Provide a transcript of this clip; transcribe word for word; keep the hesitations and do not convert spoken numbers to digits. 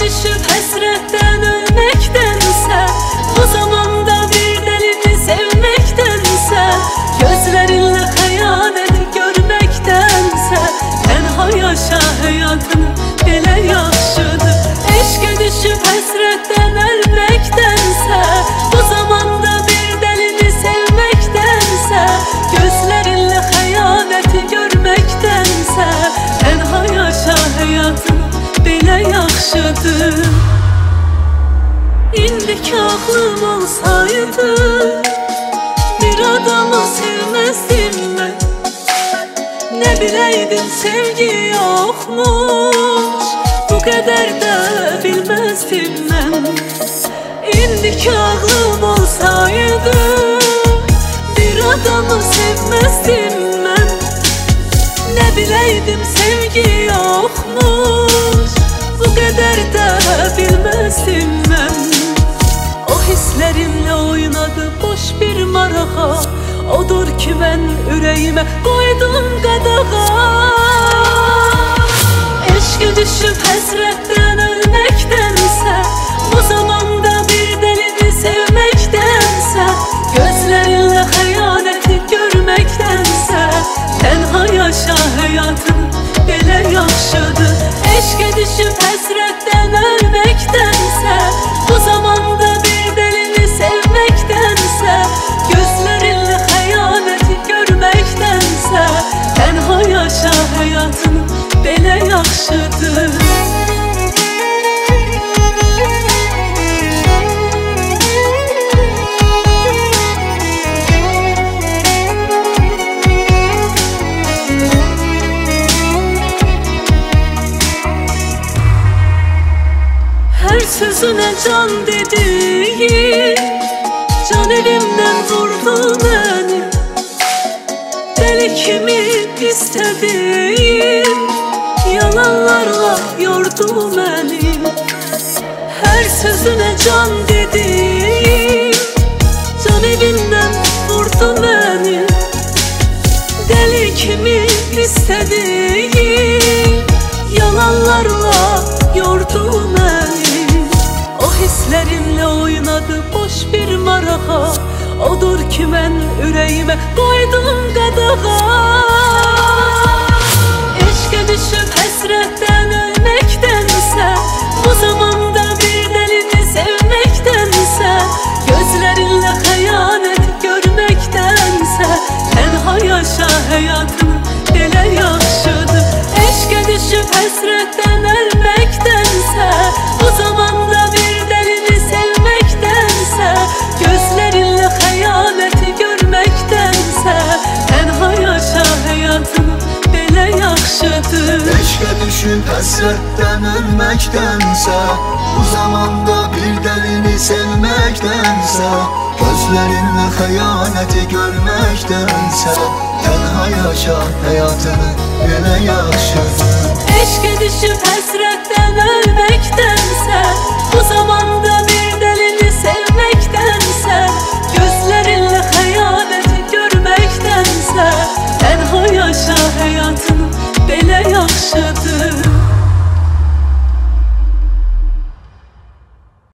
düşüp həsrətdən ölməkdənsə, bu zamanda bir dəlini sevməkdənsə, gözlərinlə xəyanəti görməkdənsə, tənha yaşa həyatını, belə yaxşıdır. Eşqə düşüb həsrətdən ölməkdənsə, bu zamanda bir dəlini sevməkdənsə, gözlərinlə xəyanəti görməkdənsə, tənha yaşa həyatını, belə yaxşıdır. İndiki aklım olsaydı, bir adamı sevmezdim ben. Ne bileydim sevgi yokmuş, bu kadar da bilmezdim ben. İndiki aklım olsaydı, bir adamı sevmezdim ben. Ne bileydim sevgi yokmuş, bu kadar da bilmezdim ben. O hislerimle oynadı boş bir marağa, odur ki ben yüreğime koydum qadağa. Eşqə düşüb həsrətdən ölməkdənsə, bu zamanda bir dəlini sevməkdənsə, gözlərinlə xəyanəti görməkdənsə, tənha yaşa həyatını, belə yaxşıdır. Eşqə düşüb həsrətdən ölməkdənsə, bu zamanda bir dəlini sevməkdənsə, gözlərinlə xəyanəti görməkdənsə, tənha yaşa həyatını, belə yaxşıdır. Her sözüne can dediğin, can elimden vurdu beni. Deli kimi istediğim, yalanlarla yordu beni. Her sözüne can dediğim, can elimden vurdu beni. Deli kimi istediğim, yalanlarla yordu beni. O hislerimle oynadı boş bir marağa, odur ki ben yüreğime koydum qadağa. Eşqə düşüb həsrətdən ölməkdənsə, bu zamanda bir dəlini sevməkdənsə, gözlərinlə xəyanəti görməkdənsə, tənha yaşa həyatını, belə yaxşıdır. Eşqə düşüb həsrətdən ölməkdənsə, bu zamanda bir dəlini sevməkdənsə, gözlərinlə xəyanəti görməkdənsə, tənha yaşa həyatını, belə yaxşıdır. Eşqə düşüb həsrətdən ölməkdənsə, bu zamanda bir dəlini sevməkdənsə, gözlərinlə xəyanəti görməkdənsə, tənha yaşa həyatını, belə yaxşıdır. Eşqə düşüb həsrətdən ölməkdənsə, bu zamanda